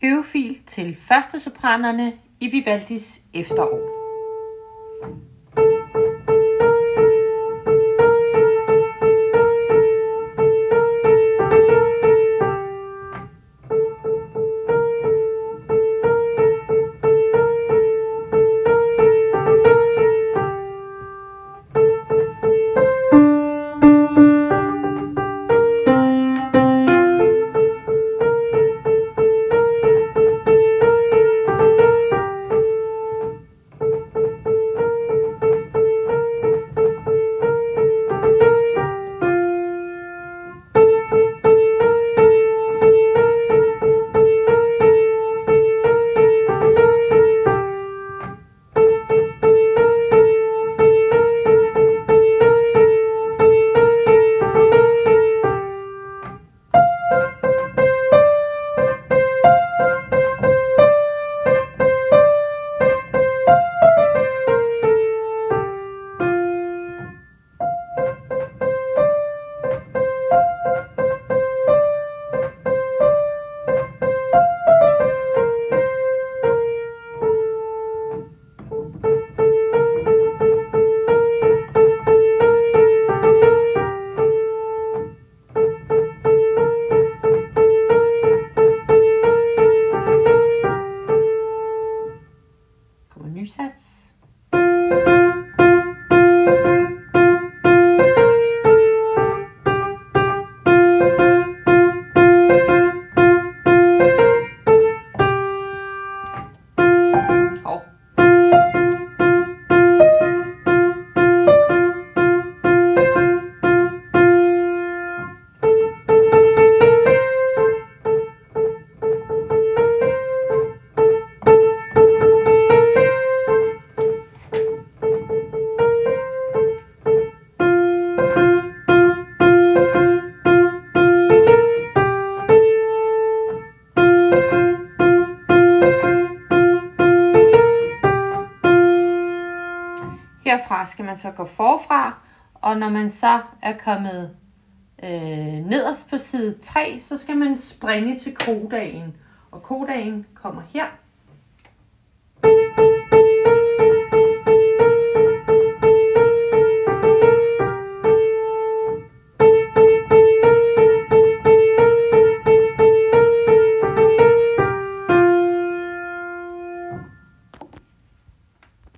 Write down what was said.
Høvefil til førstesopranerne i Vivaldis efterår. Ny sats. Herfra skal man så gå forfra, og når man så er kommet nederst på side 3, så skal man springe til kodagen. Og kodagen kommer her.